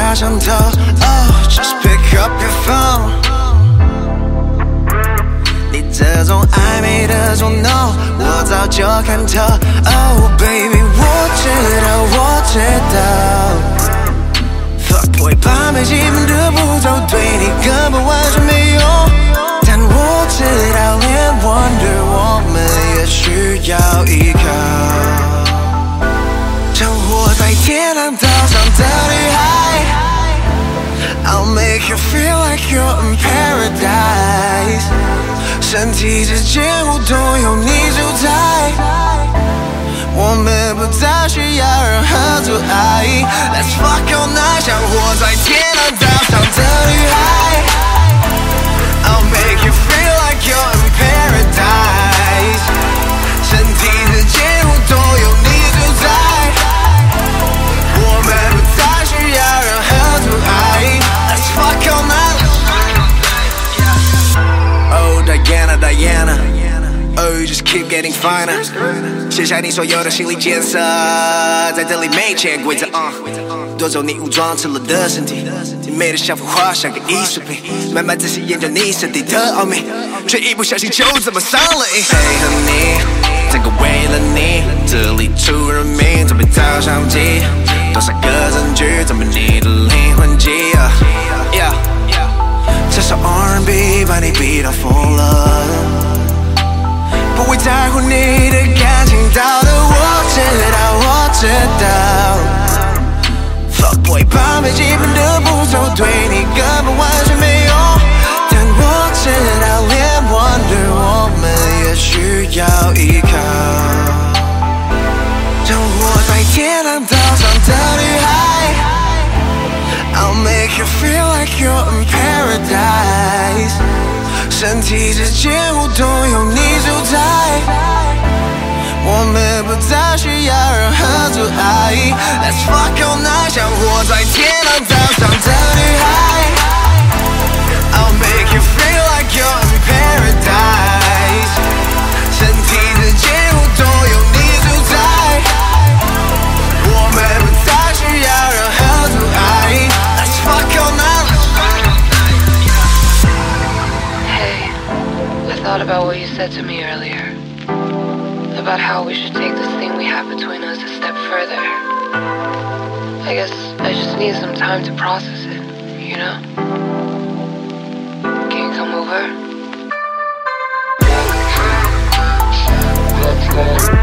大上头 Oh, just pick up your phone 你这种暧昧的捉弄我早就看透 Oh baby 我知道 Fuckboy 把每基本的步骤对你根本完全没用但我知道连 Wonder 我们也需要依靠生活在天堂岛上的女孩 I'll make you feel like you're in paradise 身体之间互动有你主宰我们不再需要任何阻碍 Let's fuck all night 像活在天堂岛上的女孩 I'll make you feel like you're in paradise 身体之间互动有你主宰我们不再需要任何阻碍 Let's fuck all night Oh Diana Oh you just keep getting finer 卸下你所有的心理建设在这里没潜规则夺走你武装赤裸的身体你美的像幅画像个艺术品慢慢仔细研究你身体的奥秘却一不小心就这么上了瘾配合你整个为了你这里出人命准备照相机多少个证据证明你的灵魂记忆这首 R&B 把你逼到疯了不会在乎你的感情到的我知道 Fuckboy 把每基本的步骤对你根本完全没用但我知道连 Wonder 我们也需要依靠生活在天堂岛上的女孩 I'll make you feel like you're in paradise 身体之间互动有你主宰我们不再需要任何阻碍 Let's fuck all night 像活在天堂岛上的女孩 I'll make you feel like you're in paradise 身体之间互动有你主宰我们不再需要任何阻碍 Let's fuck all night Hey, I thought about what you said to me earlier about how we should take this thing we have between us a step further. I guess I just need some time to process it, you know? Can you come over?